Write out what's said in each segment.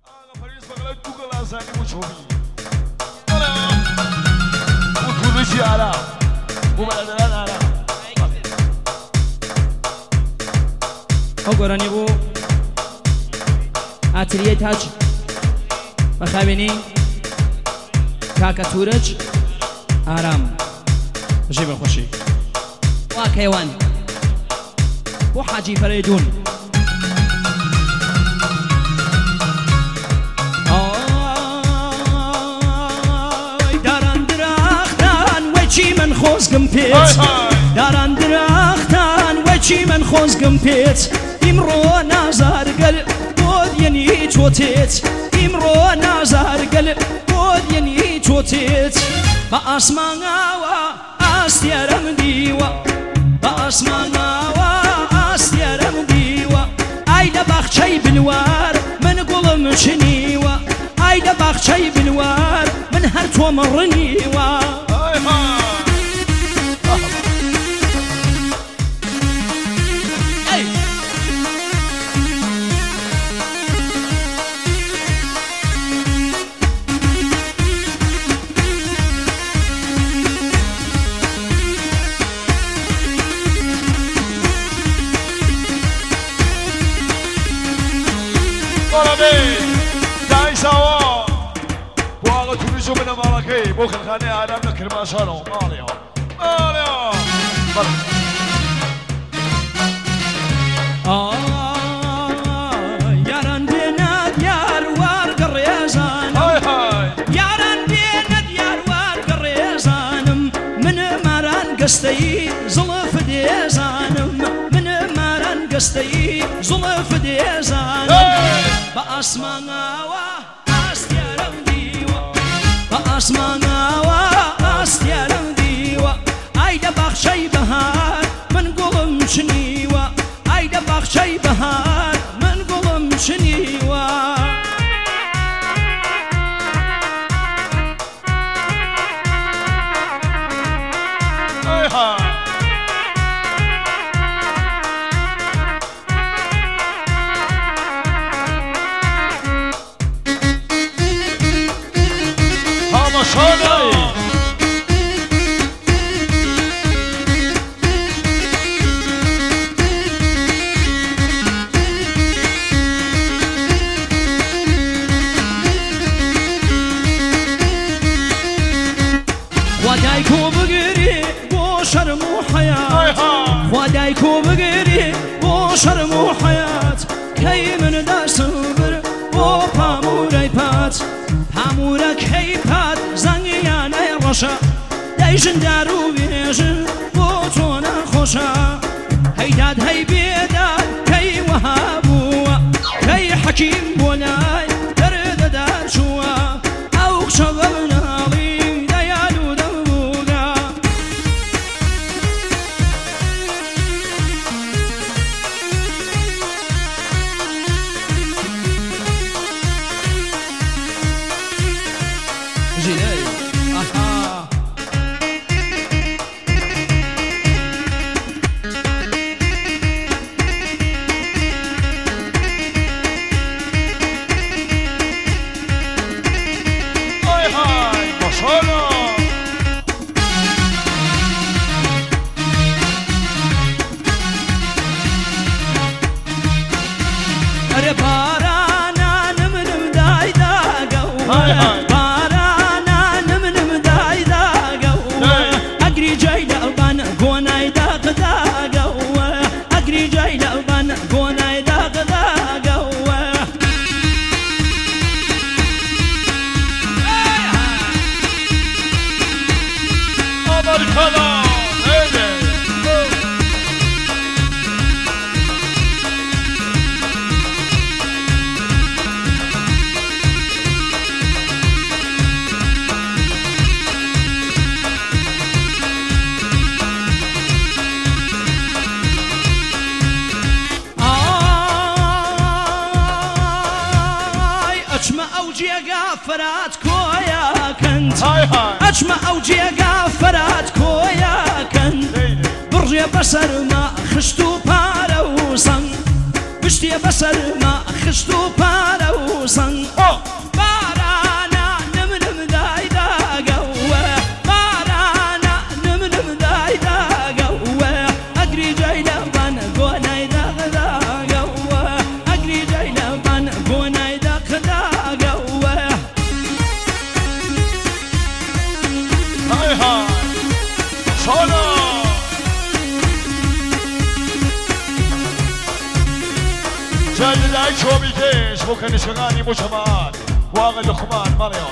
گۆرانی بوو ئاتریە تاج بەخاوێنی کاکە تورج ئارام بژێ بەخۆشی وا کەیوان بۆ حاجی فەرەیدون داران درەختان وەچی من خۆزگم پێت داران درەختان وەچی من خۆزگم پێت ئیمڕۆ نازارگەل بۆ دیێنی چۆتێت ئیمڕۆ نازارگەل بۆ دیێنی چۆتێت بە ئاسماناوە ئاستیارەم دیوە بە ئاسماناوە ئاستیارەم دیوە ئای لە باخچەی بنوار من گوڵم چنیوە ئای لە باخچەی بنوار من هەر تۆمە ڕنیوە بۆ خەلخانەی ئالام لە کرماشانەوە ماڵێەوە یاران بێنە دیار وارگە ڕێزانم یاران بێنە دیار وارگە ڕێزانم منە ماران گەستەی زڵف دێزانم منە ماران گەستەی زڵف دێزانم بە ئاسماناوە ئاستیارەم دیوە بە ئاسماناوە ئاستیارەم دیوە ئای لە باخچەی بەهار من گوڵم چنیوە ئای لە باخچەی بەهار من گوڵم چنیوە خدایکو بگیری بۆ شەرم و حەیات خدایکو بگیری بۆ شەرم و حەیات کەی من دەسەبر بۆ پامورەی پات پامورە کەی پات زەنگیانەی ڕەشە دەیژن دار و بێژن بۆ تۆ نەخۆشە هەیداد هەی بێداد کەی وەها بووە کەی حەکیم بۆ لای دەردەدار چووە ئەو قسە بە مناڵی ئەچمە ئەو جێگا فەرات کۆیاکەن بڕێ بەسەرما خشت و پارە و سەنگ بشتێ بەسەرما خشتو پارە و سەنگ بارانە نمنم دایداگەوە بارانە نمنم دایداگەوە ئەگری جای لەبان گۆنای داغداگەوە ئەگری جای لەبان گۆنای داغداگەوە های های سالا جای لای چوبی کش بو کنشگانی بو شمان واقع لخمان مالیو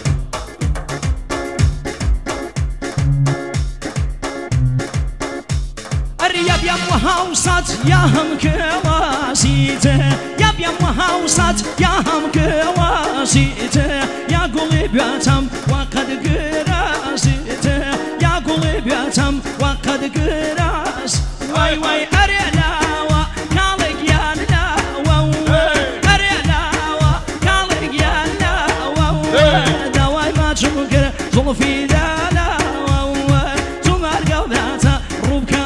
يبيم وهاوسات يا هم كواسيته يبيم وهاوسات يا هم كواسيته يا قلبي بيتم وقد قراسيته يا قلبي بيتم وقد قراس واي واي أريلاوا كالك يا لاوا أريلاوا كالك يا لاوا دواي ما تشمكر ظلفي دالاوا تمر قوذاتا روبك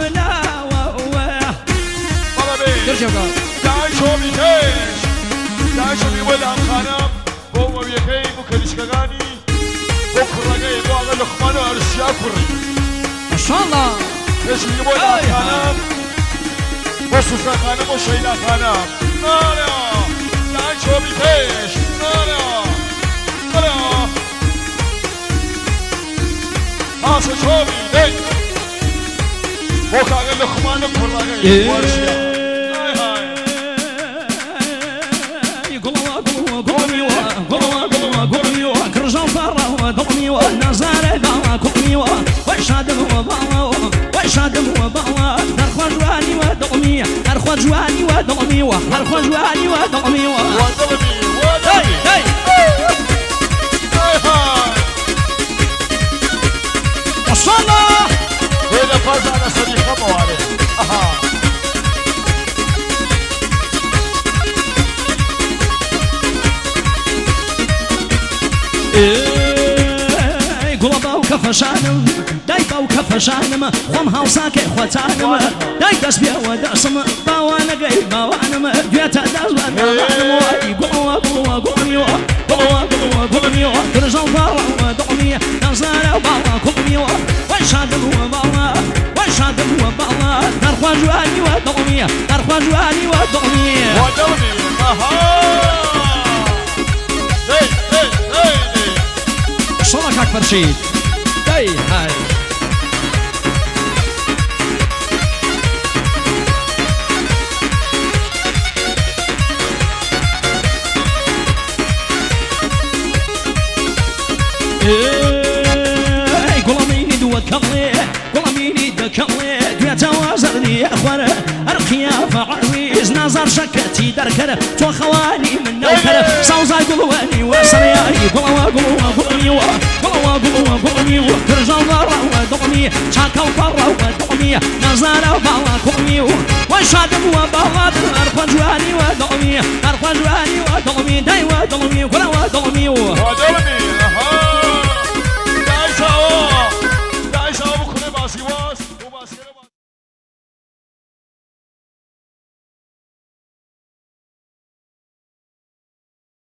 داعي شوبي كيش داعي شوبي ولام خانم بوم ويكي بو كريشكغاني بو كرغي بو اغا لخمانو ارسيا كري ما شاء الله كيش بي ولام خانم بو سوسا خانم بو شيلا خانم نانا داعي شوبي كيش نانا نانا هاسا شوبي دي بو كاغا لخمانو كرغي ورسيا كرجان فرا ضمي ونزار بالا كومي وشادم وبالا وشادم وبالا نرخوا جواني ودمي نرخوا جواني ودمي نرخوا جواني ودمي ودمي هاي ما شاء الله هذا فاز على صديقه موارد اها قلبا وكفشانم دايبا وكفشانم خم هاوساكي خوتانم داي دسبيا ودسم باوانا قاي باوانم بيتا دازوان باوانم واي قلوا قلوا قلميو قلوا قلوا قلميو كرجان فارا ودمي نزارا بالا كلميو وشادم وبالا وشادم وبالا نرخوا جواني ودمي نرخوا جواني ودمي ودمي اها شلونك اكبر شيء؟ هاي هاي قلميني دوكلي قلميني دكلي دويتا وزرني اخوان ارقيا فعويز نظر شكتي دركر تو خواني من نوكر صوزا قلواني وسرياني قلوا قلوا قلمي قلوا قلوا قلمي كرجان ضرا ودمي شاكا وفرا ودمي نزار وبالا قلمي وشادم وبالا ارقى جواني ودمي ارقى جواني ودمي داي ودمي قلوا ودمي